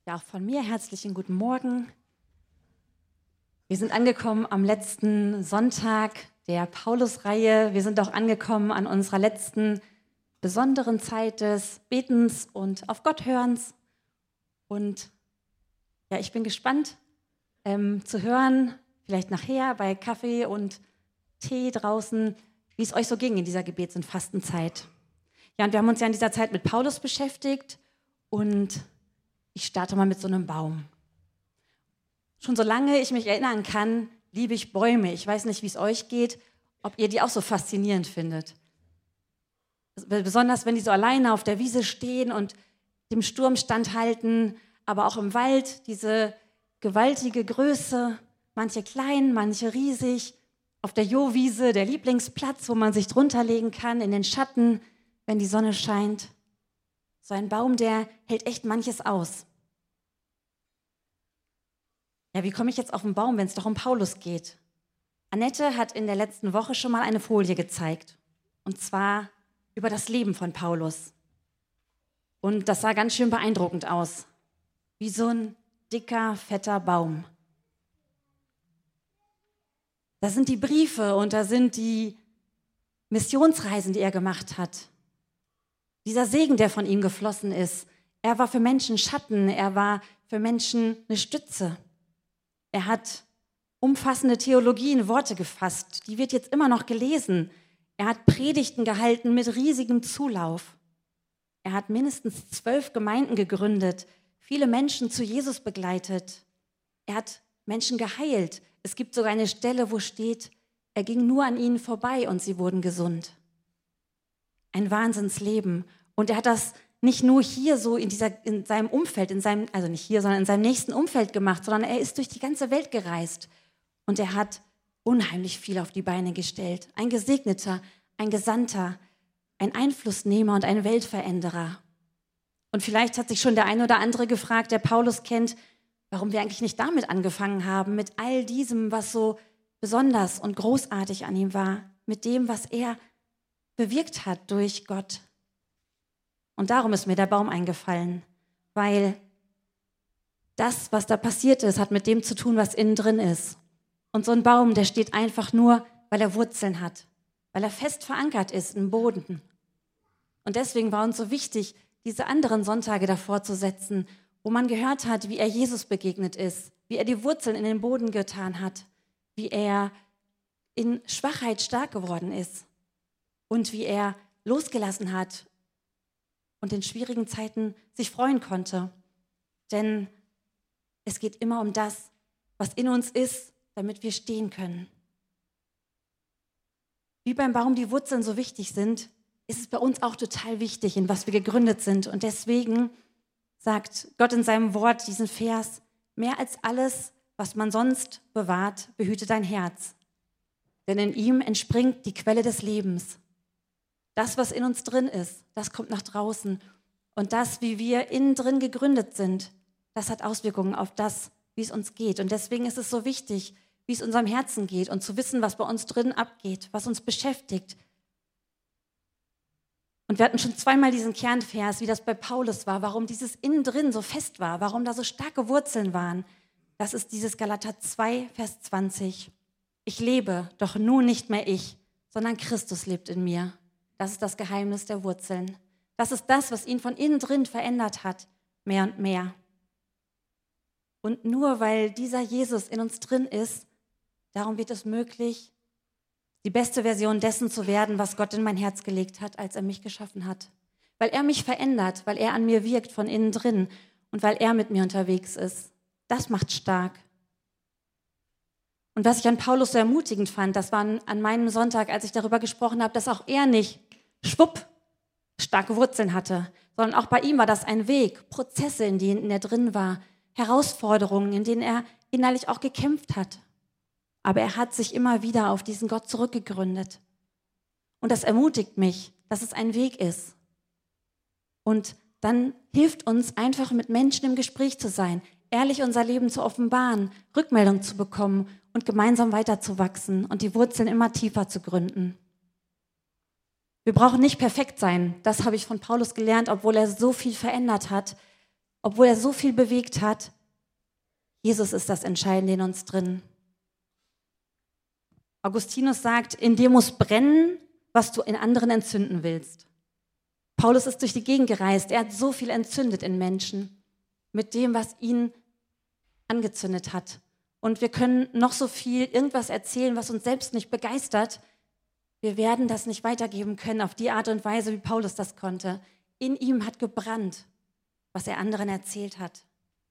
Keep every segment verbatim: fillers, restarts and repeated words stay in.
Ja, auch von mir herzlichen guten Morgen. Wir sind angekommen am letzten Sonntag der Paulusreihe. Wir sind auch angekommen an unserer letzten besonderen Zeit des Betens und auf Gott hörens. Und ja, ich bin gespannt ähm, zu hören, vielleicht nachher bei Kaffee und Tee draußen, wie es euch so ging in dieser Gebets- und Fastenzeit. Ja, und wir haben uns ja in dieser Zeit mit Paulus beschäftigt und ich starte mal mit so einem Baum. Schon solange ich mich erinnern kann, liebe ich Bäume. Ich weiß nicht, wie es euch geht, ob ihr die auch so faszinierend findet. Besonders, wenn die so alleine auf der Wiese stehen und dem Sturm standhalten, aber auch im Wald, diese gewaltige Größe, manche klein, manche riesig, auf der Jowiese, der Lieblingsplatz, wo man sich drunter legen kann, in den Schatten, wenn die Sonne scheint. So ein Baum, der hält echt manches aus. Ja, wie komme ich jetzt auf den Baum, wenn es doch um Paulus geht? Annette hat in der letzten Woche schon mal eine Folie gezeigt. Und zwar über das Leben von Paulus. Und das sah ganz schön beeindruckend aus. Wie so ein dicker, fetter Baum. Da sind die Briefe und da sind die Missionsreisen, die er gemacht hat. Dieser Segen, der von ihm geflossen ist. Er war für Menschen Schatten, er war für Menschen eine Stütze. Er hat umfassende Theologie in Worte gefasst. Die wird jetzt immer noch gelesen. Er hat Predigten gehalten mit riesigem Zulauf. Er hat mindestens zwölf Gemeinden gegründet, viele Menschen zu Jesus begleitet. Er hat Menschen geheilt. Es gibt sogar eine Stelle, wo steht, er ging nur an ihnen vorbei und sie wurden gesund. Ein Wahnsinnsleben. Und er hat das nicht nur hier so in, dieser, in seinem Umfeld, in seinem, also nicht hier, sondern in seinem nächsten Umfeld gemacht, sondern er ist durch die ganze Welt gereist. Und er hat unheimlich viel auf die Beine gestellt. Ein Gesegneter, ein Gesandter, ein Einflussnehmer und ein Weltveränderer. Und vielleicht hat sich schon der eine oder andere gefragt, der Paulus kennt, warum wir eigentlich nicht damit angefangen haben, mit all diesem, was so besonders und großartig an ihm war, mit dem, was er bewirkt hat durch Gott. Und darum ist mir der Baum eingefallen, weil das, was da passiert ist, hat mit dem zu tun, was innen drin ist. Und so ein Baum, der steht einfach nur, weil er Wurzeln hat, weil er fest verankert ist im Boden. Und deswegen war uns so wichtig, diese anderen Sonntage davor zu setzen, wo man gehört hat, wie er Jesus begegnet ist, wie er die Wurzeln in den Boden getan hat, wie er in Schwachheit stark geworden ist und wie er losgelassen hat und in schwierigen Zeiten sich freuen konnte. Denn es geht immer um das, was in uns ist, damit wir stehen können. Wie beim Baum die Wurzeln so wichtig sind, ist es bei uns auch total wichtig, in was wir gegründet sind. Und deswegen sagt Gott in seinem Wort diesen Vers, mehr als alles, was man sonst bewahrt, behüte dein Herz. Denn in ihm entspringt die Quelle des Lebens. Das, was in uns drin ist, das kommt nach draußen. Und das, wie wir innen drin gegründet sind, das hat Auswirkungen auf das, wie es uns geht. Und deswegen ist es so wichtig, wie es unserem Herzen geht und zu wissen, was bei uns drin abgeht, was uns beschäftigt. Und wir hatten schon zweimal diesen Kernvers, wie das bei Paulus war, warum dieses innen drin so fest war, warum da so starke Wurzeln waren. Das ist dieses Galater zwei, Vers zwanzig. Ich lebe, doch nun nicht mehr ich, sondern Christus lebt in mir. Das ist das Geheimnis der Wurzeln. Das ist das, was ihn von innen drin verändert hat, mehr und mehr. Und nur weil dieser Jesus in uns drin ist, darum wird es möglich, die beste Version dessen zu werden, was Gott in mein Herz gelegt hat, als er mich geschaffen hat. Weil er mich verändert, weil er an mir wirkt von innen drin und weil er mit mir unterwegs ist. Das macht stark. Und was ich an Paulus so ermutigend fand, das war an meinem Sonntag, als ich darüber gesprochen habe, dass auch er nicht schwupp starke Wurzeln hatte, sondern auch bei ihm war das ein Weg, Prozesse, in denen er drin war, Herausforderungen, in denen er innerlich auch gekämpft hat. Aber er hat sich immer wieder auf diesen Gott zurückgegründet. Und das ermutigt mich, dass es ein Weg ist. Und dann hilft uns einfach mit Menschen im Gespräch zu sein, ehrlich unser Leben zu offenbaren, Rückmeldung zu bekommen und gemeinsam weiterzuwachsen und die Wurzeln immer tiefer zu gründen. Wir brauchen nicht perfekt sein, das habe ich von Paulus gelernt, obwohl er so viel verändert hat. obwohl er so viel bewegt hat, Jesus ist das Entscheidende in uns drin. Augustinus sagt, in dir muss brennen, was du in anderen entzünden willst. Paulus ist durch die Gegend gereist. Er hat so viel entzündet in Menschen mit dem, was ihn angezündet hat. Und wir können noch so viel irgendwas erzählen, was uns selbst nicht begeistert. Wir werden das nicht weitergeben können auf die Art und Weise, wie Paulus das konnte. In ihm hat gebrannt, was er anderen erzählt hat.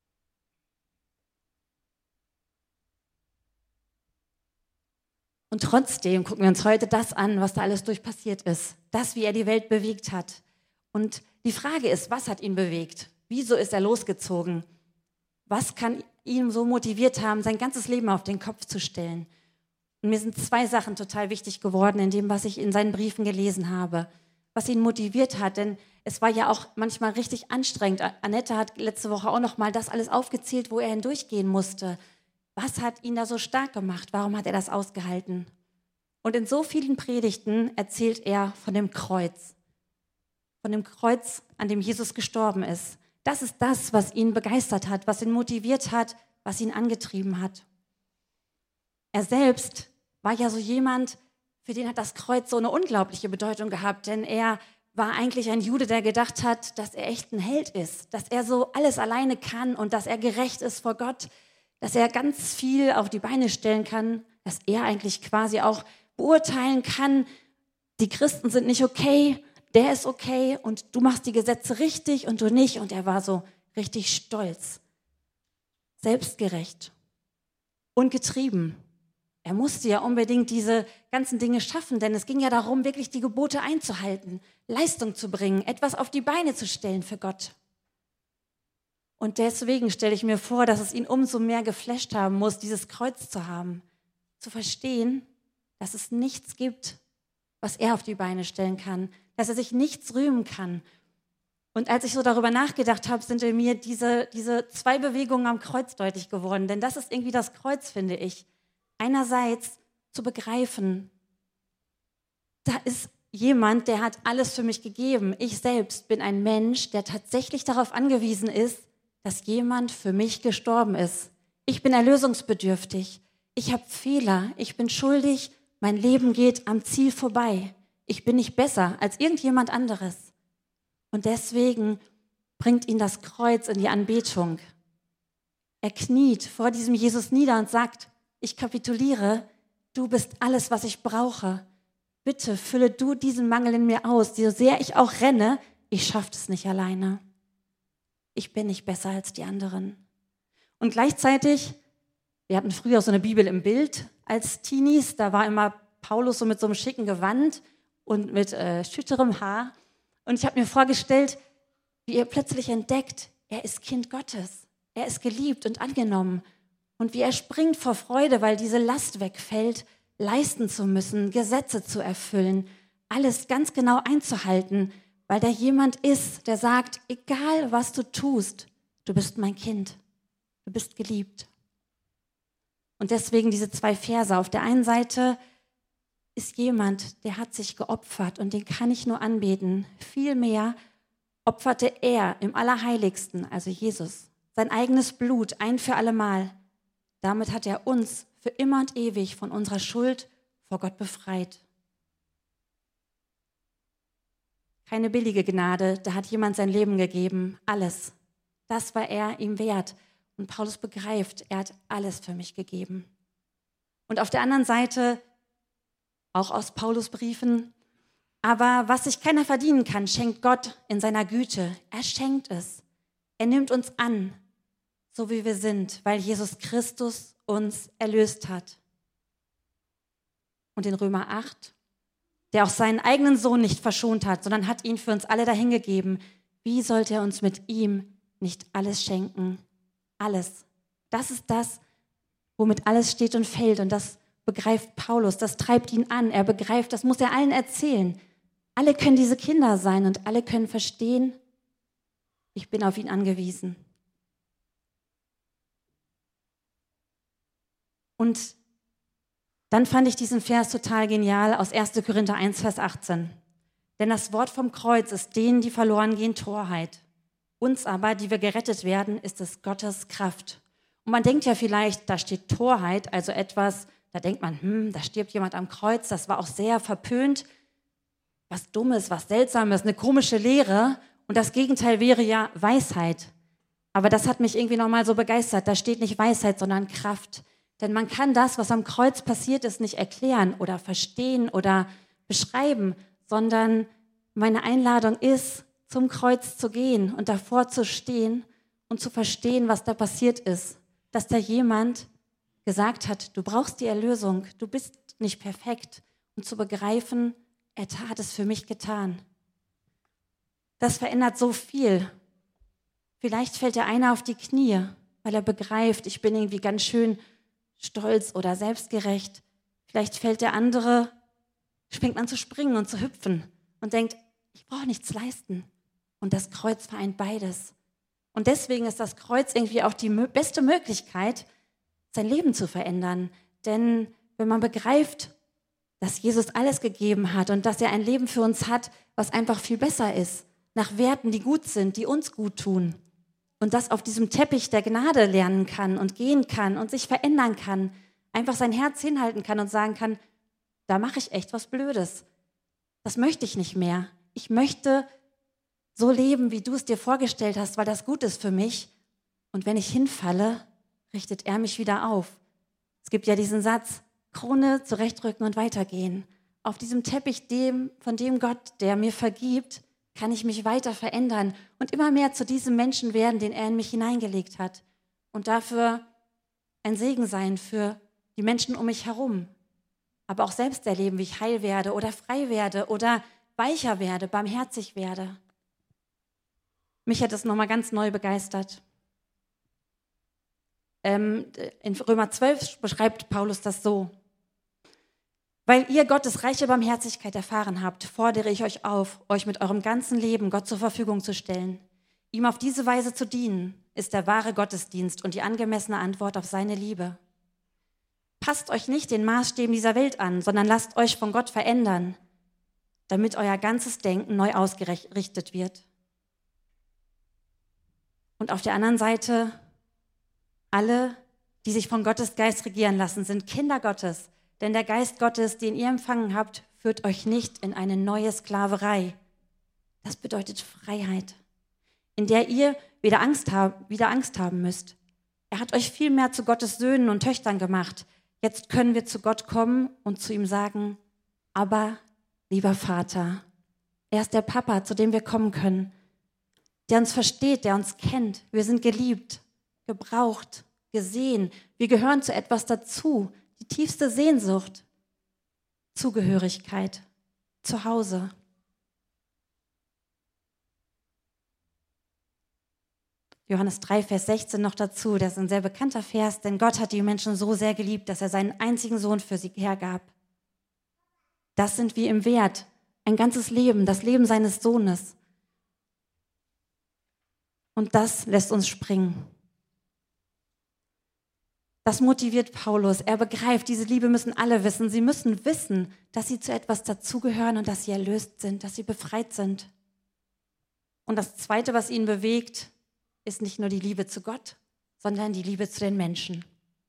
Und trotzdem gucken wir uns heute das an, was da alles durch passiert ist. Das, wie er die Welt bewegt hat. Und die Frage ist, was hat ihn bewegt? Wieso ist er losgezogen? Was kann ihn so motiviert haben, sein ganzes Leben auf den Kopf zu stellen? Und mir sind zwei Sachen total wichtig geworden in dem, was ich in seinen Briefen gelesen habe. Was ihn motiviert hat, denn es war ja auch manchmal richtig anstrengend. Annette hat letzte Woche auch noch mal das alles aufgezählt, wo er hindurchgehen musste. Was hat ihn da so stark gemacht? Warum hat er das ausgehalten? Und in so vielen Predigten erzählt er von dem Kreuz. Von dem Kreuz, an dem Jesus gestorben ist. Das ist das, was ihn begeistert hat, was ihn motiviert hat, was ihn angetrieben hat. Er selbst war ja so jemand, für den hat das Kreuz so eine unglaubliche Bedeutung gehabt, denn er war eigentlich ein Jude, der gedacht hat, dass er echt ein Held ist, dass er so alles alleine kann und dass er gerecht ist vor Gott, dass er ganz viel auf die Beine stellen kann, dass er eigentlich quasi auch beurteilen kann, die Christen sind nicht okay, der ist okay und du machst die Gesetze richtig und du nicht. Und er war so richtig stolz, selbstgerecht und getrieben. Er musste ja unbedingt diese ganzen Dinge schaffen, denn es ging ja darum, wirklich die Gebote einzuhalten, Leistung zu bringen, etwas auf die Beine zu stellen für Gott. Und deswegen stelle ich mir vor, dass es ihn umso mehr geflasht haben muss, dieses Kreuz zu haben, zu verstehen, dass es nichts gibt, was er auf die Beine stellen kann, dass er sich nichts rühmen kann. Und als ich so darüber nachgedacht habe, sind in mir diese, diese zwei Bewegungen am Kreuz deutlich geworden, denn das ist irgendwie das Kreuz, finde ich. Einerseits zu begreifen, da ist jemand, der hat alles für mich gegeben. Ich selbst bin ein Mensch, der tatsächlich darauf angewiesen ist, dass jemand für mich gestorben ist. Ich bin erlösungsbedürftig. Ich habe Fehler. Ich bin schuldig. Mein Leben geht am Ziel vorbei. Ich bin nicht besser als irgendjemand anderes. Und deswegen bringt ihn das Kreuz in die Anbetung. Er kniet vor diesem Jesus nieder und sagt, ich kapituliere, du bist alles, was ich brauche. Bitte fülle du diesen Mangel in mir aus. So sehr ich auch renne, ich schaffe es nicht alleine. Ich bin nicht besser als die anderen. Und gleichzeitig, wir hatten früher so eine Bibel im Bild als Teenies, da war immer Paulus so mit so einem schicken Gewand und mit äh, schütterem Haar. Und ich habe mir vorgestellt, wie er plötzlich entdeckt, er ist Kind Gottes. Er ist geliebt und angenommen. Und wie er springt vor Freude, weil diese Last wegfällt, leisten zu müssen, Gesetze zu erfüllen, alles ganz genau einzuhalten, weil da jemand ist, der sagt, egal was du tust, du bist mein Kind, du bist geliebt. Und deswegen diese zwei Verse. Auf der einen Seite ist jemand, der hat sich geopfert und den kann ich nur anbeten. Vielmehr opferte er im Allerheiligsten, also Jesus, sein eigenes Blut ein für allemal. Damit hat er uns für immer und ewig von unserer Schuld vor Gott befreit. Keine billige Gnade, da hat jemand sein Leben gegeben, alles. Das war er ihm wert. Und Paulus begreift, er hat alles für mich gegeben. Und auf der anderen Seite, auch aus Paulus Briefen, aber was sich keiner verdienen kann, schenkt Gott in seiner Güte. Er schenkt es. Er nimmt uns an, so wie wir sind, weil Jesus Christus uns erlöst hat. Und in Römer acht, der auch seinen eigenen Sohn nicht verschont hat, sondern hat ihn für uns alle dahingegeben. Wie sollte er uns mit ihm nicht alles schenken? Alles. Das ist das, womit alles steht und fällt. Und das begreift Paulus, das treibt ihn an. Er begreift, das muss er allen erzählen. Alle können diese Kinder sein und alle können verstehen, ich bin auf ihn angewiesen. Und dann fand ich diesen Vers total genial aus erster Korinther eins, Vers achtzehn. Denn das Wort vom Kreuz ist denen, die verloren gehen, Torheit. Uns aber, die wir gerettet werden, ist es Gottes Kraft. Und man denkt ja vielleicht, da steht Torheit, also etwas, da denkt man, hm, da stirbt jemand am Kreuz, das war auch sehr verpönt, was Dummes, was Seltsames, eine komische Lehre. Und das Gegenteil wäre ja Weisheit. Aber das hat mich irgendwie nochmal so begeistert. Da steht nicht Weisheit, sondern Kraft. Denn man kann das, was am Kreuz passiert ist, nicht erklären oder verstehen oder beschreiben, sondern meine Einladung ist, zum Kreuz zu gehen und davor zu stehen und zu verstehen, was da passiert ist. Dass da jemand gesagt hat, du brauchst die Erlösung, du bist nicht perfekt. Und zu begreifen, er hat es für mich getan. Das verändert so viel. Vielleicht fällt der eine auf die Knie, weil er begreift, ich bin irgendwie ganz schön stolz oder selbstgerecht. Vielleicht fällt der andere, fängt an zu springen und zu hüpfen und denkt, ich brauche nichts leisten. Und das Kreuz vereint beides. Und deswegen ist das Kreuz irgendwie auch die beste Möglichkeit, sein Leben zu verändern. Denn wenn man begreift, dass Jesus alles gegeben hat und dass er ein Leben für uns hat, was einfach viel besser ist, nach Werten, die gut sind, die uns gut tun, und das auf diesem Teppich der Gnade lernen kann und gehen kann und sich verändern kann, einfach sein Herz hinhalten kann und sagen kann, da mache ich echt was Blödes. Das möchte ich nicht mehr. Ich möchte so leben, wie du es dir vorgestellt hast, weil das gut ist für mich. Und wenn ich hinfalle, richtet er mich wieder auf. Es gibt ja diesen Satz, Krone zurechtrücken und weitergehen. Auf diesem Teppich, dem, von dem Gott, der mir vergibt, kann ich mich weiter verändern und immer mehr zu diesem Menschen werden, den er in mich hineingelegt hat. Und dafür ein Segen sein für die Menschen um mich herum. Aber auch selbst erleben, wie ich heil werde oder frei werde oder weicher werde, barmherzig werde. Mich hat es nochmal ganz neu begeistert. Ähm, in Römer zwölf beschreibt Paulus das so. Weil ihr Gottes reiche Barmherzigkeit erfahren habt, fordere ich euch auf, euch mit eurem ganzen Leben Gott zur Verfügung zu stellen. Ihm auf diese Weise zu dienen, ist der wahre Gottesdienst und die angemessene Antwort auf seine Liebe. Passt euch nicht den Maßstäben dieser Welt an, sondern lasst euch von Gott verändern, damit euer ganzes Denken neu ausgerichtet wird. Und auf der anderen Seite, alle, die sich von Gottes Geist regieren lassen, sind Kinder Gottes. Denn der Geist Gottes, den ihr empfangen habt, führt euch nicht in eine neue Sklaverei. Das bedeutet Freiheit, in der ihr wieder Angst, hab, wieder Angst haben müsst. Er hat euch vielmehr zu Gottes Söhnen und Töchtern gemacht. Jetzt können wir zu Gott kommen und zu ihm sagen, aber lieber Vater, er ist der Papa, zu dem wir kommen können, der uns versteht, der uns kennt. Wir sind geliebt, gebraucht, gesehen. Wir gehören zu etwas dazu. Die tiefste Sehnsucht, Zugehörigkeit, Zuhause. Johannes drei, Vers sechzehn noch dazu, das ist ein sehr bekannter Vers, denn Gott hat die Menschen so sehr geliebt, dass er seinen einzigen Sohn für sie hergab. Das sind wir im Wert, ein ganzes Leben, das Leben seines Sohnes. Und das lässt uns springen. Das motiviert Paulus. Er begreift, diese Liebe müssen alle wissen. Sie müssen wissen, dass sie zu etwas dazugehören und dass sie erlöst sind, dass sie befreit sind. Und das Zweite, was ihn bewegt, ist nicht nur die Liebe zu Gott, sondern die Liebe zu den Menschen.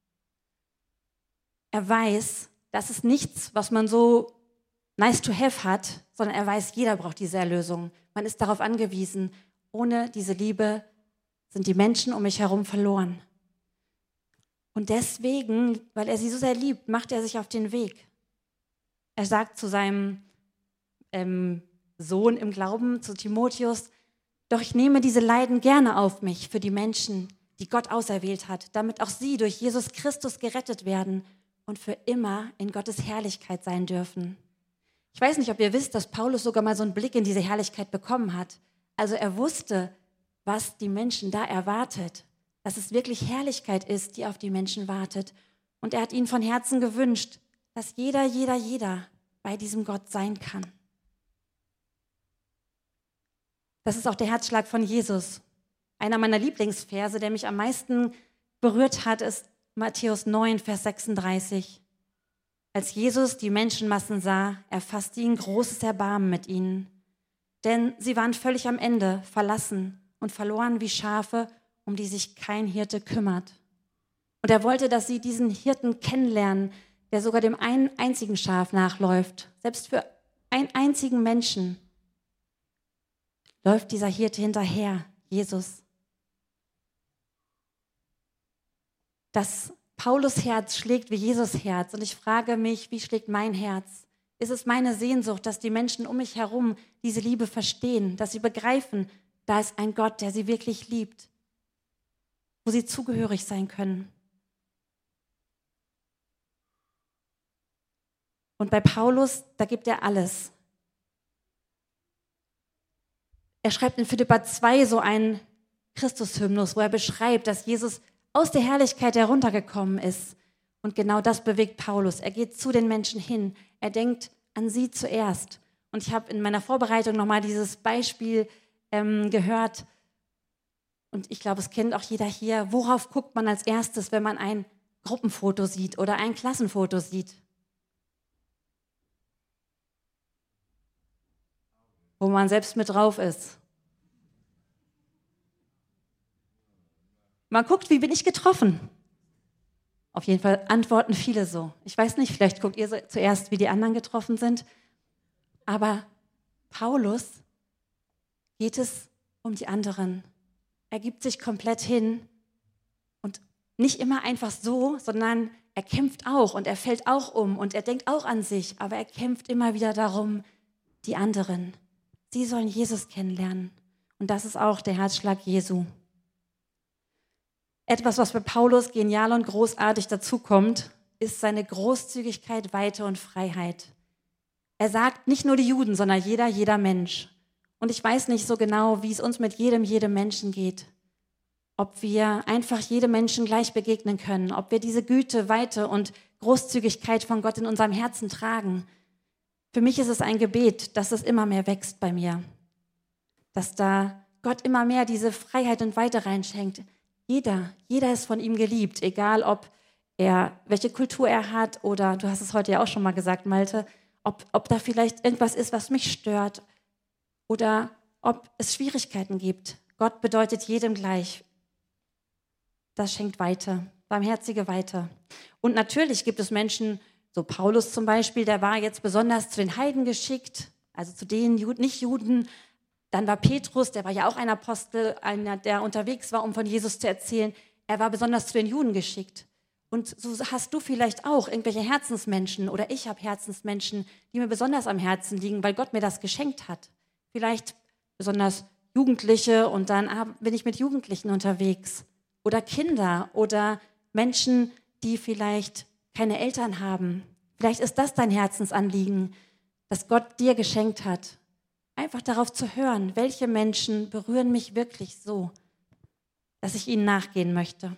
Er weiß, das ist nichts, was man so nice to have hat, sondern er weiß, jeder braucht diese Erlösung. Man ist darauf angewiesen. Ohne diese Liebe sind die Menschen um mich herum verloren. Und deswegen, weil er sie so sehr liebt, macht er sich auf den Weg. Er sagt zu seinem ähm, Sohn im Glauben, zu Timotheus, doch ich nehme diese Leiden gerne auf mich für die Menschen, die Gott auserwählt hat, damit auch sie durch Jesus Christus gerettet werden und für immer in Gottes Herrlichkeit sein dürfen. Ich weiß nicht, ob ihr wisst, dass Paulus sogar mal so einen Blick in diese Herrlichkeit bekommen hat. Also er wusste, was die Menschen da erwartet, dass es wirklich Herrlichkeit ist, die auf die Menschen wartet. Und er hat ihnen von Herzen gewünscht, dass jeder, jeder, jeder bei diesem Gott sein kann. Das ist auch der Herzschlag von Jesus. Einer meiner Lieblingsverse, der mich am meisten berührt hat, ist Matthäus neun, Vers sechsunddreißig. Als Jesus die Menschenmassen sah, erfasste ihn großes Erbarmen mit ihnen. Denn sie waren völlig am Ende, verlassen und verloren wie Schafe, um die sich kein Hirte kümmert. Und er wollte, dass sie diesen Hirten kennenlernen, der sogar dem einen einzigen Schaf nachläuft. Selbst für einen einzigen Menschen läuft dieser Hirte hinterher, Jesus. Das Paulus Herz schlägt wie Jesus Herz. Und ich frage mich, wie schlägt mein Herz? Ist es meine Sehnsucht, dass die Menschen um mich herum diese Liebe verstehen, dass sie begreifen, da ist ein Gott, der sie wirklich liebt, wo sie zugehörig sein können? Und bei Paulus, da gibt er alles. Er schreibt in Philipper zwei so einen Christus-Hymnus, wo er beschreibt, dass Jesus aus der Herrlichkeit heruntergekommen ist. Und genau das bewegt Paulus. Er geht zu den Menschen hin. Er denkt an sie zuerst. Und ich habe in meiner Vorbereitung nochmal dieses Beispiel ähm, gehört. Und ich glaube, es kennt auch jeder hier. Worauf guckt man als erstes, wenn man ein Gruppenfoto sieht oder ein Klassenfoto sieht? Wo man selbst mit drauf ist. Man guckt, wie bin ich getroffen? Auf jeden Fall antworten viele so. Ich weiß nicht, vielleicht guckt ihr so zuerst, wie die anderen getroffen sind. Aber Paulus geht es um die anderen. Er gibt sich komplett hin und nicht immer einfach so, sondern er kämpft auch und er fällt auch um und er denkt auch an sich, aber er kämpft immer wieder darum, die anderen. Sie sollen Jesus kennenlernen. Und das ist auch der Herzschlag Jesu. Etwas, was bei Paulus genial und großartig dazukommt, ist seine Großzügigkeit, Weite und Freiheit. Er sagt nicht nur die Juden, sondern jeder, jeder Mensch. Und ich weiß nicht so genau, wie es uns mit jedem, jedem Menschen geht. Ob wir einfach jedem Menschen gleich begegnen können, ob wir diese Güte, Weite und Großzügigkeit von Gott in unserem Herzen tragen. Für mich ist es ein Gebet, dass es immer mehr wächst bei mir. Dass da Gott immer mehr diese Freiheit und Weite reinschenkt. Jeder, jeder ist von ihm geliebt, egal ob er, welche Kultur er hat oder, du hast es heute ja auch schon mal gesagt, Malte, ob, ob da vielleicht irgendwas ist, was mich stört oder ob es Schwierigkeiten gibt. Gott bedeutet jedem gleich. Das schenkt Weite, barmherzige Weite. Und natürlich gibt es Menschen, so Paulus zum Beispiel, der war jetzt besonders zu den Heiden geschickt, also zu den Nicht-Juden. Dann war Petrus, der war ja auch ein Apostel, einer, der unterwegs war, um von Jesus zu erzählen. Er war besonders zu den Juden geschickt. Und so hast du vielleicht auch irgendwelche Herzensmenschen oder ich habe Herzensmenschen, die mir besonders am Herzen liegen, weil Gott mir das geschenkt hat. Vielleicht besonders Jugendliche und dann bin ich mit Jugendlichen unterwegs. Oder Kinder oder Menschen, die vielleicht keine Eltern haben. Vielleicht ist das dein Herzensanliegen, das Gott dir geschenkt hat. Einfach darauf zu hören, welche Menschen berühren mich wirklich so, dass ich ihnen nachgehen möchte.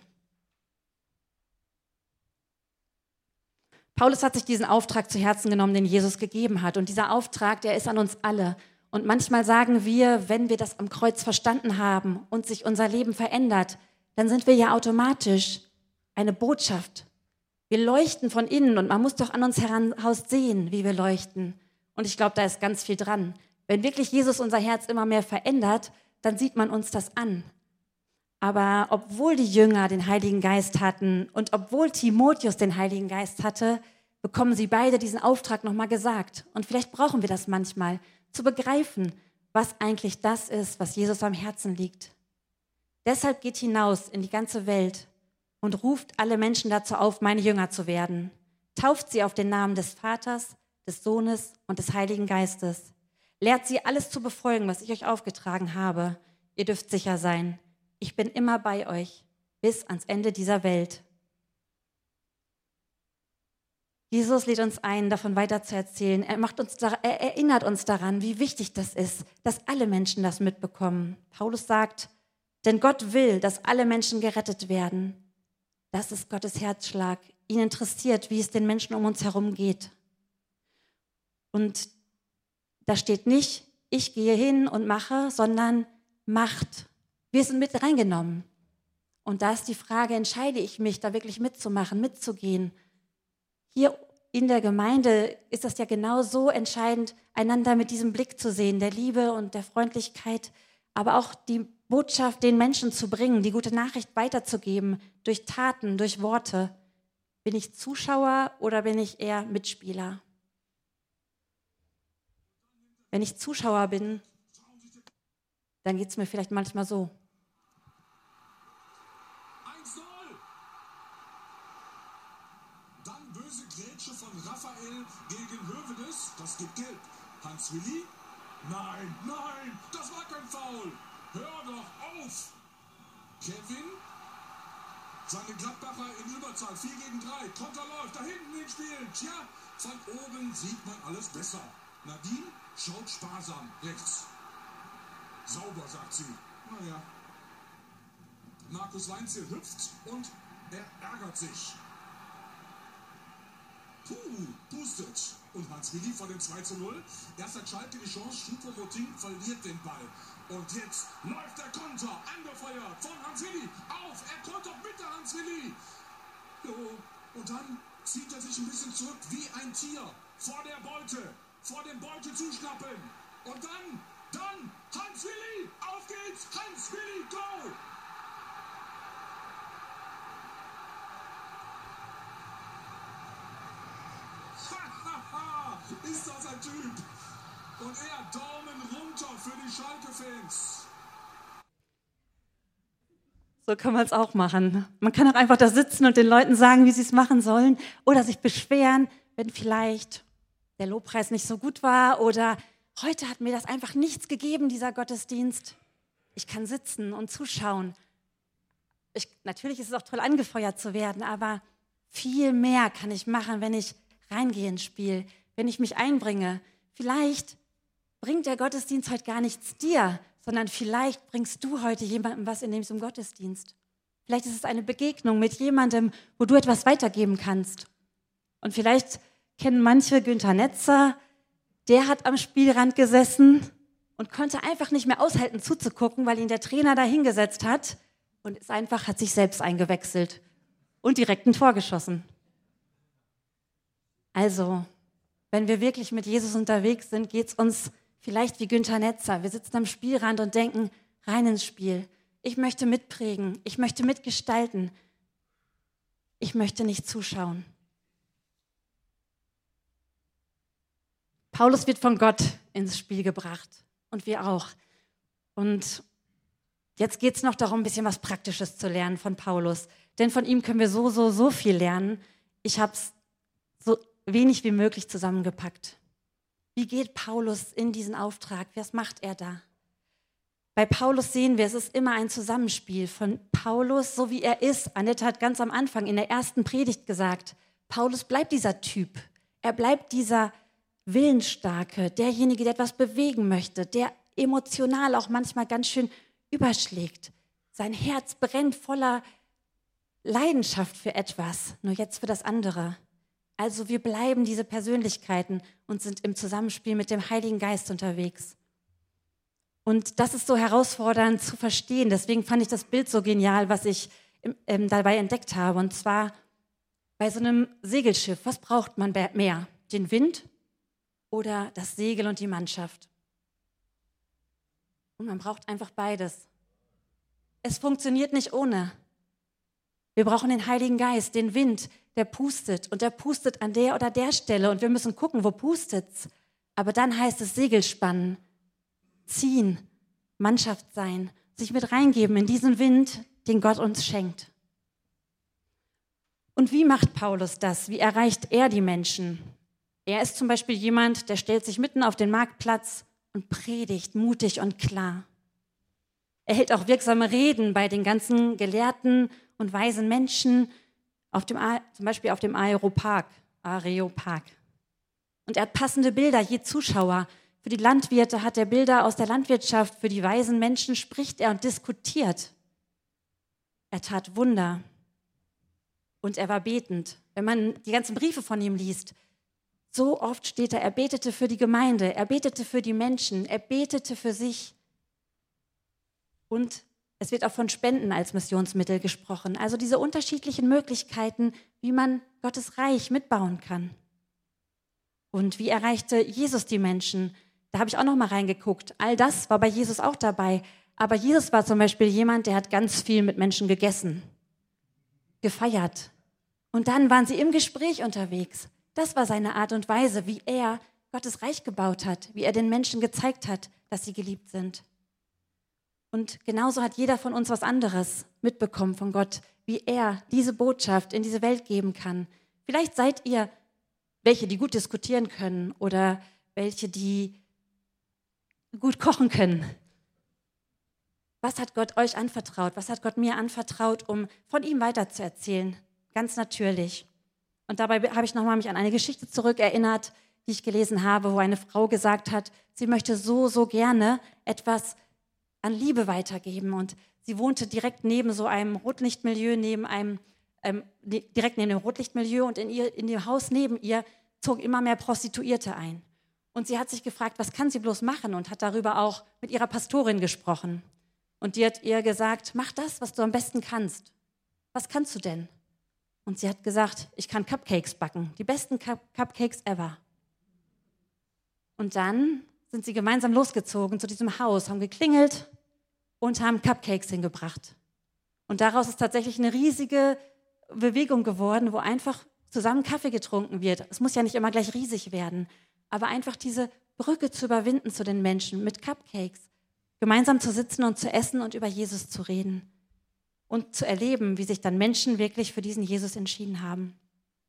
Paulus hat sich diesen Auftrag zu Herzen genommen, den Jesus gegeben hat. Und dieser Auftrag, der ist an uns alle. Und manchmal sagen wir, wenn wir das am Kreuz verstanden haben und sich unser Leben verändert, dann sind wir ja automatisch eine Botschaft. Wir leuchten von innen und man muss doch an uns heraus sehen, wie wir leuchten. Und ich glaube, da ist ganz viel dran. Wenn wirklich Jesus unser Herz immer mehr verändert, dann sieht man uns das an. Aber obwohl die Jünger den Heiligen Geist hatten und obwohl Timotheus den Heiligen Geist hatte, bekommen sie beide diesen Auftrag nochmal gesagt. Und vielleicht brauchen wir das manchmal, zu begreifen, was eigentlich das ist, was Jesus am Herzen liegt. Deshalb geht hinaus in die ganze Welt und ruft alle Menschen dazu auf, meine Jünger zu werden. Tauft sie auf den Namen des Vaters, des Sohnes und des Heiligen Geistes. Lehrt sie, alles zu befolgen, was ich euch aufgetragen habe. Ihr dürft sicher sein, ich bin immer bei euch, bis ans Ende dieser Welt. Jesus lädt uns ein, davon weiterzuerzählen. Er, macht uns, er erinnert uns daran, wie wichtig das ist, dass alle Menschen das mitbekommen. Paulus sagt, denn Gott will, dass alle Menschen gerettet werden. Das ist Gottes Herzschlag. Ihn interessiert, wie es den Menschen um uns herum geht. Und da steht nicht, ich gehe hin und mache, sondern macht. Wir sind mit reingenommen. Und da ist die Frage, entscheide ich mich, da wirklich mitzumachen, mitzugehen? Hier in der Gemeinde ist das ja genau so entscheidend, einander mit diesem Blick zu sehen, der Liebe und der Freundlichkeit, aber auch die Botschaft den Menschen zu bringen, die gute Nachricht weiterzugeben, durch Taten, durch Worte? Bin ich Zuschauer oder bin ich eher Mitspieler? Wenn ich Zuschauer bin, dann geht es mir vielleicht manchmal so. eins null. Dann böse Grätsche von Raphael gegen Hövedes. Das gibt Gelb. Hans-Willi? Nein, nein, das war kein Foul. Hör doch auf. Kevin? Seine Gladbacher in Überzahl. vier gegen drei. Konter läuft. Da hinten den Spielen. Tja, von oben sieht man alles besser. Nadine schaut sparsam rechts. Sauber, sagt sie. Naja. Markus Weinzel hüpft und er ärgert sich. Puh, pustet. Und Hans-Willi vor dem zwei zu null. Erst hat Schalke die Chance, Choupo-Moting verliert den Ball. Und jetzt läuft der Konter, angefeuert von Hans-Willi. Auf, er kontert mit der Hans-Willi. Jo, und dann zieht er sich ein bisschen zurück wie ein Tier. Vor der Beute, vor dem Beute zuschnappen. Und dann, dann, Hans-Willi, auf geht's, Hans-Willi, go! Ist das ein Typ? Und er Daumen runter für die Schalke-Fans. So kann man es auch machen. Man kann auch einfach da sitzen und den Leuten sagen, wie sie es machen sollen oder sich beschweren, wenn vielleicht der Lobpreis nicht so gut war oder heute hat mir das einfach nichts gegeben, dieser Gottesdienst. Ich kann sitzen und zuschauen. Ich, natürlich ist es auch toll, angefeuert zu werden, aber viel mehr kann ich machen, wenn ich reingehe ins Spiel, wenn ich mich einbringe. Vielleicht bringt der Gottesdienst heute gar nichts dir, sondern vielleicht bringst du heute jemandem was in diesem Gottesdienst. Vielleicht ist es eine Begegnung mit jemandem, wo du etwas weitergeben kannst. Und vielleicht kennen manche Günther Netzer, der hat am Spielrand gesessen und konnte einfach nicht mehr aushalten zuzugucken, weil ihn der Trainer da hingesetzt hat und ist einfach, hat sich selbst eingewechselt und direkt ein Tor geschossen. Also, wenn wir wirklich mit Jesus unterwegs sind, geht es uns vielleicht wie Günther Netzer. Wir sitzen am Spielrand und denken, rein ins Spiel. Ich möchte mitprägen, ich möchte mitgestalten. Ich möchte nicht zuschauen. Paulus wird von Gott ins Spiel gebracht und wir auch. Und jetzt geht es noch darum, ein bisschen was Praktisches zu lernen von Paulus. Denn von ihm können wir so, so, so viel lernen. Ich habe es so wenig wie möglich zusammengepackt. Wie geht Paulus in diesen Auftrag? Was macht er da? Bei Paulus sehen wir, es ist immer ein Zusammenspiel von Paulus, so wie er ist. Annette hat ganz am Anfang in der ersten Predigt gesagt, Paulus bleibt dieser Typ. Er bleibt dieser Willensstarke, derjenige, der etwas bewegen möchte, der emotional auch manchmal ganz schön überschlägt. Sein Herz brennt voller Leidenschaft für etwas, nur jetzt für das andere. Also wir bleiben diese Persönlichkeiten und sind im Zusammenspiel mit dem Heiligen Geist unterwegs. Und das ist so herausfordernd zu verstehen. Deswegen fand ich das Bild so genial, was ich ähm, dabei entdeckt habe. Und zwar bei so einem Segelschiff. Was braucht man mehr? Den Wind oder das Segel und die Mannschaft? Und man braucht einfach beides. Es funktioniert nicht ohne. Wir brauchen den Heiligen Geist, den Wind, der pustet. Und der pustet an der oder der Stelle. Und wir müssen gucken, wo pustet's. Aber dann heißt es Segel spannen, ziehen, Mannschaft sein, sich mit reingeben in diesen Wind, den Gott uns schenkt. Und wie macht Paulus das? Wie erreicht er die Menschen? Er ist zum Beispiel jemand, der stellt sich mitten auf den Marktplatz und predigt mutig und klar. Er hält auch wirksame Reden bei den ganzen gelehrten und weisen Menschen, auf dem, zum Beispiel auf dem Areopag. Areopag. Und er hat passende Bilder, je Zuschauer. Für die Landwirte hat er Bilder aus der Landwirtschaft, für die weisen Menschen spricht er und diskutiert. Er tat Wunder und er war betend. Wenn man die ganzen Briefe von ihm liest, so oft steht da, er betete für die Gemeinde, er betete für die Menschen, er betete für sich. Und es wird auch von Spenden als Missionsmittel gesprochen. Also diese unterschiedlichen Möglichkeiten, wie man Gottes Reich mitbauen kann. Und wie erreichte Jesus die Menschen? Da habe ich auch noch mal reingeguckt. All das war bei Jesus auch dabei. Aber Jesus war zum Beispiel jemand, der hat ganz viel mit Menschen gegessen, gefeiert. Und dann waren sie im Gespräch unterwegs. Das war seine Art und Weise, wie er Gottes Reich gebaut hat, wie er den Menschen gezeigt hat, dass sie geliebt sind. Und genauso hat jeder von uns was anderes mitbekommen von Gott, wie er diese Botschaft in diese Welt geben kann. Vielleicht seid ihr welche, die gut diskutieren können oder welche, die gut kochen können. Was hat Gott euch anvertraut? Was hat Gott mir anvertraut, um von ihm weiterzuerzählen? Ganz natürlich. Und dabei habe ich nochmal mich an eine Geschichte zurückerinnert, die ich gelesen habe, wo eine Frau gesagt hat, sie möchte so, so gerne etwas an Liebe weitergeben. Und sie wohnte direkt neben so einem Rotlichtmilieu, neben einem, ähm, direkt neben dem Rotlichtmilieu, und in, ihr, in dem Haus neben ihr zogen immer mehr Prostituierte ein. Und sie hat sich gefragt, was kann sie bloß machen, und hat darüber auch mit ihrer Pastorin gesprochen. Und die hat ihr gesagt, mach das, was du am besten kannst. Was kannst du denn? Und sie hat gesagt, ich kann Cupcakes backen, die besten Cup- Cupcakes ever. Und dann sind sie gemeinsam losgezogen zu diesem Haus, haben geklingelt und haben Cupcakes hingebracht. Und daraus ist tatsächlich eine riesige Bewegung geworden, wo einfach zusammen Kaffee getrunken wird. Es muss ja nicht immer gleich riesig werden, aber einfach diese Brücke zu überwinden zu den Menschen mit Cupcakes, gemeinsam zu sitzen und zu essen und über Jesus zu reden und zu erleben, wie sich dann Menschen wirklich für diesen Jesus entschieden haben.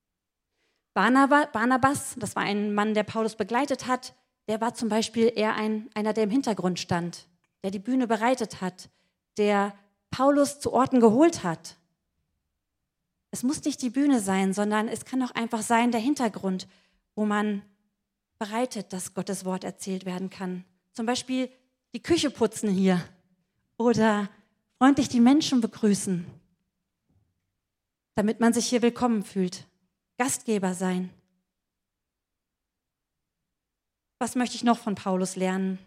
Barnabas, das war ein Mann, der Paulus begleitet hat, der war zum Beispiel eher ein, einer, der im Hintergrund stand, der die Bühne bereitet hat, der Paulus zu Orten geholt hat. Es muss nicht die Bühne sein, sondern es kann auch einfach sein, der Hintergrund, wo man bereitet, dass Gottes Wort erzählt werden kann. Zum Beispiel die Küche putzen hier oder freundlich die Menschen begrüßen, damit man sich hier willkommen fühlt. Gastgeber sein. Was möchte ich noch von Paulus lernen?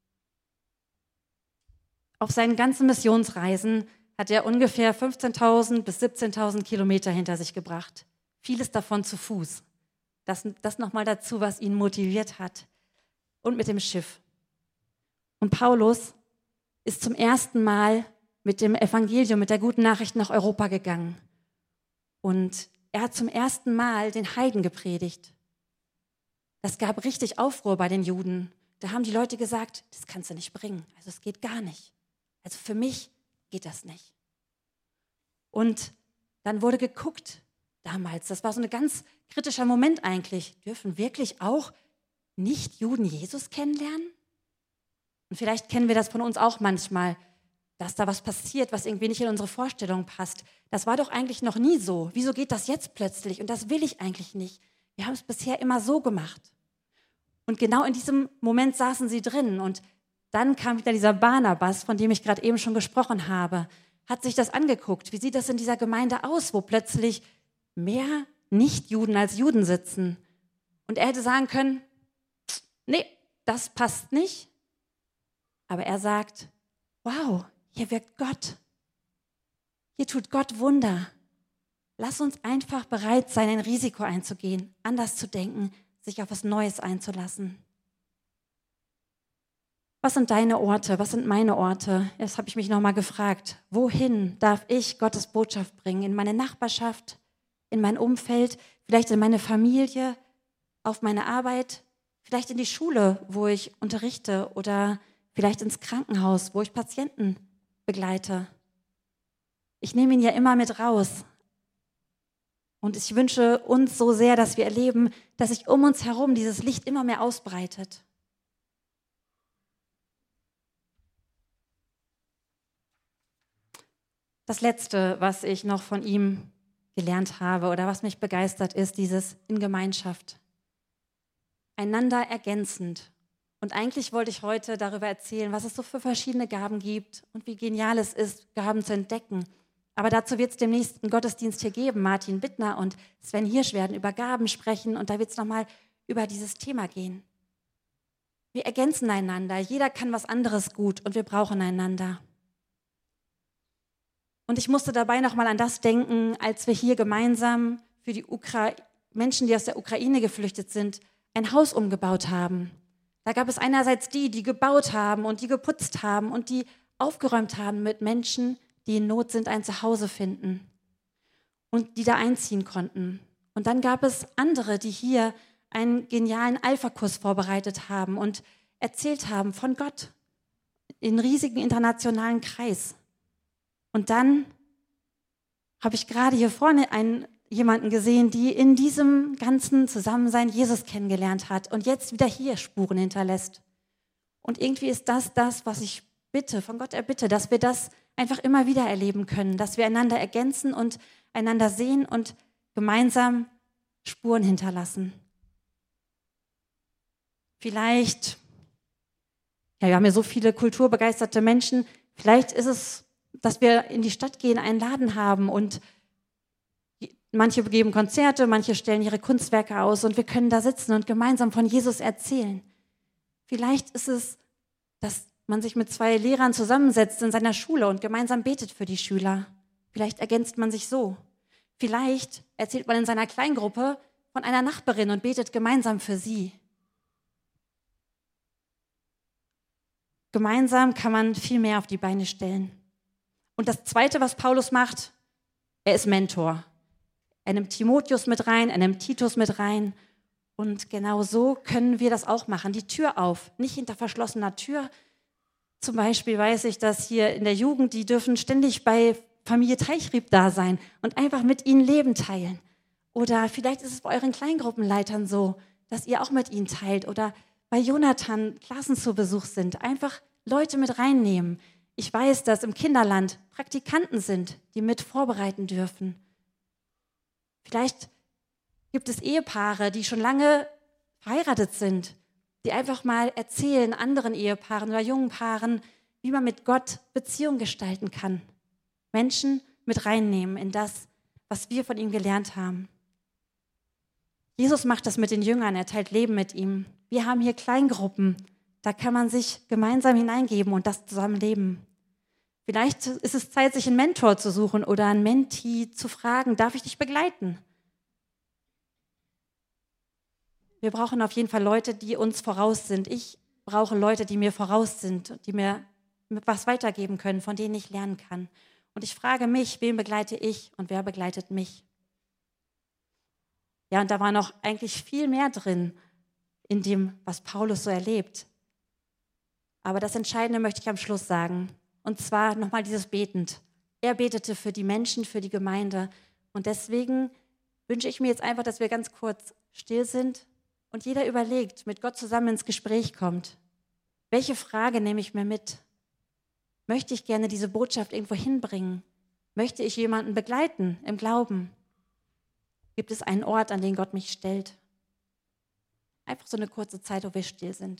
Auf seinen ganzen Missionsreisen hat er ungefähr fünfzehntausend bis siebzehntausend Kilometer hinter sich gebracht. Vieles davon zu Fuß. Das, das nochmal dazu, was ihn motiviert hat. Und mit dem Schiff. Und Paulus ist zum ersten Mal mit dem Evangelium, mit der guten Nachricht nach Europa gegangen. Und er hat zum ersten Mal den Heiden gepredigt. Das gab richtig Aufruhr bei den Juden. Da haben die Leute gesagt, das kannst du nicht bringen. Also es geht gar nicht. Also für mich geht das nicht. Und dann wurde geguckt damals. Das war so ein ganz kritischer Moment eigentlich. Dürfen wirklich auch Nicht-Juden Jesus kennenlernen? Und vielleicht kennen wir das von uns auch manchmal, dass da was passiert, was irgendwie nicht in unsere Vorstellung passt. Das war doch eigentlich noch nie so. Wieso geht das jetzt plötzlich? Und das will ich eigentlich nicht. Wir haben es bisher immer so gemacht. Und genau in diesem Moment saßen sie drin. Und dann kam wieder dieser Barnabas, von dem ich gerade eben schon gesprochen habe, hat sich das angeguckt. Wie sieht das in dieser Gemeinde aus, wo plötzlich mehr Nicht-Juden als Juden sitzen? Und er hätte sagen können, nee, das passt nicht. Aber er sagt, wow, hier wirkt Gott. Hier tut Gott Wunder. Lass uns einfach bereit sein, ein Risiko einzugehen, anders zu denken, sich auf was Neues einzulassen. Was sind deine Orte? Was sind meine Orte? Jetzt habe ich mich nochmal gefragt, wohin darf ich Gottes Botschaft bringen? In meine Nachbarschaft, in mein Umfeld, vielleicht in meine Familie, auf meine Arbeit, vielleicht in die Schule, wo ich unterrichte, oder vielleicht ins Krankenhaus, wo ich Patienten begleite. Ich nehme ihn ja immer mit raus. Und ich wünsche uns so sehr, dass wir erleben, dass sich um uns herum dieses Licht immer mehr ausbreitet. Das Letzte, was ich noch von ihm gelernt habe oder was mich begeistert, ist dieses in Gemeinschaft. Einander ergänzend. Und eigentlich wollte ich heute darüber erzählen, was es so für verschiedene Gaben gibt und wie genial es ist, Gaben zu entdecken. Aber dazu wird es demnächst einen Gottesdienst hier geben. Martin Bittner und Sven Hirsch werden über Gaben sprechen und da wird es nochmal über dieses Thema gehen. Wir ergänzen einander. Jeder kann was anderes gut und wir brauchen einander. Und ich musste dabei nochmal an das denken, als wir hier gemeinsam für die Ukra- Menschen, die aus der Ukraine geflüchtet sind, ein Haus umgebaut haben. Da gab es einerseits die, die gebaut haben und die geputzt haben und die aufgeräumt haben mit Menschen, die in Not sind, ein Zuhause finden und die da einziehen konnten. Und dann gab es andere, die hier einen genialen Alpha-Kurs vorbereitet haben und erzählt haben von Gott in riesigen internationalen Kreis. Und dann habe ich gerade hier vorne einen, jemanden gesehen, die in diesem ganzen Zusammensein Jesus kennengelernt hat und jetzt wieder hier Spuren hinterlässt. Und irgendwie ist das das, was ich bitte, von Gott erbitte, dass wir das einfach immer wieder erleben können, dass wir einander ergänzen und einander sehen und gemeinsam Spuren hinterlassen. Vielleicht, ja, wir haben ja so viele kulturbegeisterte Menschen, vielleicht ist es, dass wir in die Stadt gehen, einen Laden haben und manche geben Konzerte, manche stellen ihre Kunstwerke aus und wir können da sitzen und gemeinsam von Jesus erzählen. Vielleicht ist es, dass man sich mit zwei Lehrern zusammensetzt in seiner Schule und gemeinsam betet für die Schüler. Vielleicht ergänzt man sich so. Vielleicht erzählt man in seiner Kleingruppe von einer Nachbarin und betet gemeinsam für sie. Gemeinsam kann man viel mehr auf die Beine stellen. Und das Zweite, was Paulus macht, er ist Mentor. Er nimmt Timotheus mit rein, er nimmt Titus mit rein. Und genau so können wir das auch machen. Die Tür auf, nicht hinter verschlossener Tür. Zum Beispiel weiß ich, dass hier in der Jugend, die dürfen ständig bei Familie Teichrieb da sein und einfach mit ihnen Leben teilen. Oder vielleicht ist es bei euren Kleingruppenleitern so, dass ihr auch mit ihnen teilt. Oder bei Jonathan Klassen zu Besuch sind. Einfach Leute mit reinnehmen. Ich weiß, dass im Kinderland Praktikanten sind, die mit vorbereiten dürfen. Vielleicht gibt es Ehepaare, die schon lange verheiratet sind, die einfach mal erzählen anderen Ehepaaren oder jungen Paaren, wie man mit Gott Beziehung gestalten kann. Menschen mit reinnehmen in das, was wir von ihm gelernt haben. Jesus macht das mit den Jüngern, er teilt Leben mit ihm. Wir haben hier Kleingruppen, da kann man sich gemeinsam hineingeben und das zusammen leben. Vielleicht ist es Zeit, sich einen Mentor zu suchen oder einen Mentee zu fragen, darf ich dich begleiten? Wir brauchen auf jeden Fall Leute, die uns voraus sind. Ich brauche Leute, die mir voraus sind, die mir was weitergeben können, von denen ich lernen kann. Und ich frage mich, wen begleite ich und wer begleitet mich? Ja, und da war noch eigentlich viel mehr drin in dem, was Paulus so erlebt. Aber das Entscheidende möchte ich am Schluss sagen. Und zwar nochmal dieses Betend. Er betete für die Menschen, für die Gemeinde. Und deswegen wünsche ich mir jetzt einfach, dass wir ganz kurz still sind und jeder überlegt, mit Gott zusammen ins Gespräch kommt. Welche Frage nehme ich mir mit? Möchte ich gerne diese Botschaft irgendwo hinbringen? Möchte ich jemanden begleiten im Glauben? Gibt es einen Ort, an den Gott mich stellt? Einfach so eine kurze Zeit, wo wir still sind.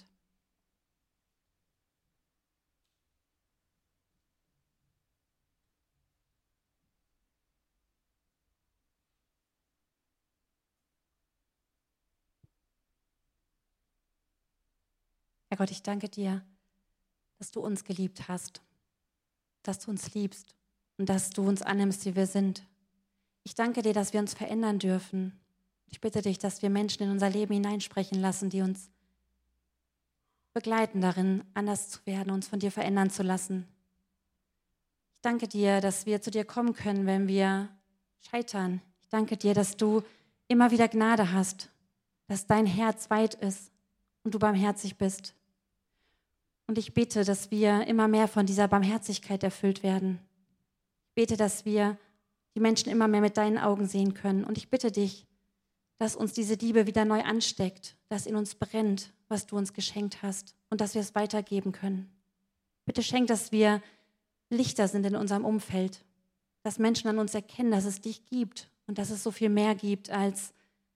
Herr Gott, ich danke dir, dass du uns geliebt hast, dass du uns liebst und dass du uns annimmst, wie wir sind. Ich danke dir, dass wir uns verändern dürfen. Ich bitte dich, dass wir Menschen in unser Leben hineinsprechen lassen, die uns begleiten darin, anders zu werden, uns von dir verändern zu lassen. Ich danke dir, dass wir zu dir kommen können, wenn wir scheitern. Ich danke dir, dass du immer wieder Gnade hast, dass dein Herz weit ist und du barmherzig bist. Und ich bete, dass wir immer mehr von dieser Barmherzigkeit erfüllt werden. Ich bete, dass wir die Menschen immer mehr mit deinen Augen sehen können. Und ich bitte dich, dass uns diese Liebe wieder neu ansteckt, dass in uns brennt, was du uns geschenkt hast und dass wir es weitergeben können. Bitte schenk, dass wir Lichter sind in unserem Umfeld, dass Menschen an uns erkennen, dass es dich gibt und dass es so viel mehr gibt als,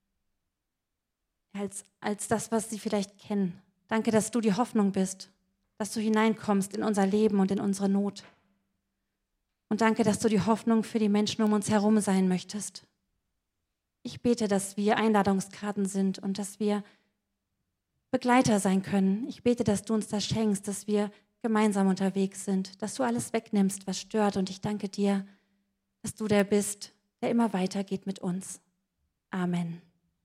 als, als das, was sie vielleicht kennen. Danke, dass du die Hoffnung bist, dass du hineinkommst in unser Leben und in unsere Not. Und danke, dass du die Hoffnung für die Menschen um uns herum sein möchtest. Ich bete, dass wir Einladungskarten sind und dass wir Begleiter sein können. Ich bete, dass du uns das schenkst, dass wir gemeinsam unterwegs sind, dass du alles wegnimmst, was stört. Und ich danke dir, dass du der bist, der immer weitergeht mit uns. Amen.